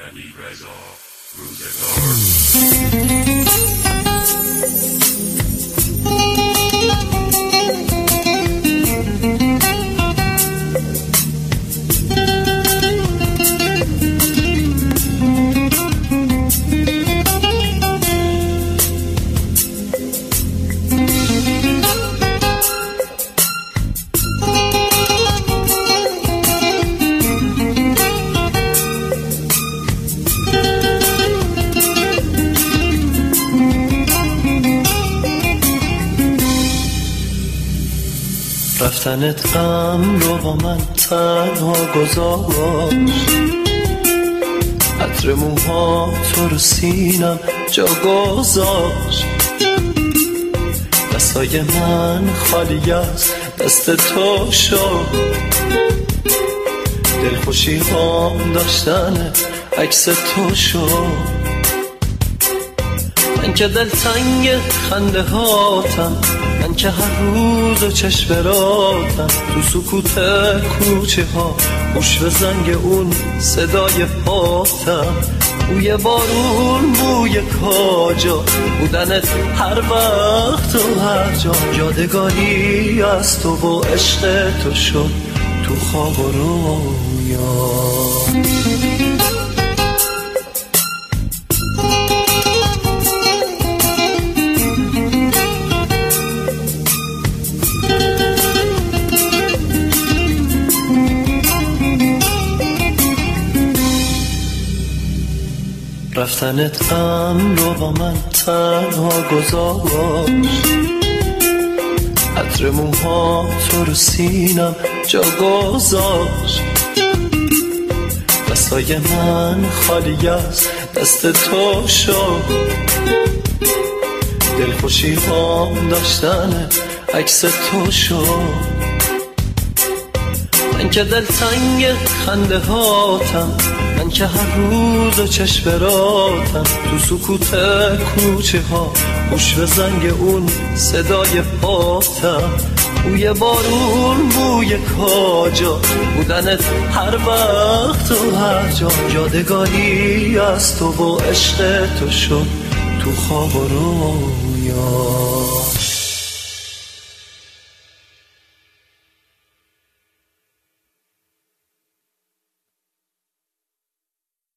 رفتنت غم رو با من تنها گذاشت، عطر موها تو رو سینم جا گذاشت. دستای من خالی از دست تو شد، دلخوشی هام داشتن عکس تو شد. من که دلتنگ خنده هاتم، من که هر روز و چشم راتم، تو سکوت کوچه ها گوش به زنگ اون صدای پاتم. بوی بارون، بوی کاجا، بودنت هر وقت و هر جا. یادگاری از تو و عشق تو شد تو خواب و رویا. رفتنت غم رو با من تنها گذاشت، عطر موها تو رو سینم جا گذاشت. دستای من خالی از دست تو شد، دلخوشی هام داشتن عکس تو شد. من که دلتنگ خنده هاتم، من که هر روز و چشم راتم، تو سکوت کوچه ها گوش به زنگ اون صدای پاتم. بوی بارون، بوی کاجا، بودنت هر وقت و هر جا. یادگاری از تو و عشق تو شد تو خواب و رویا.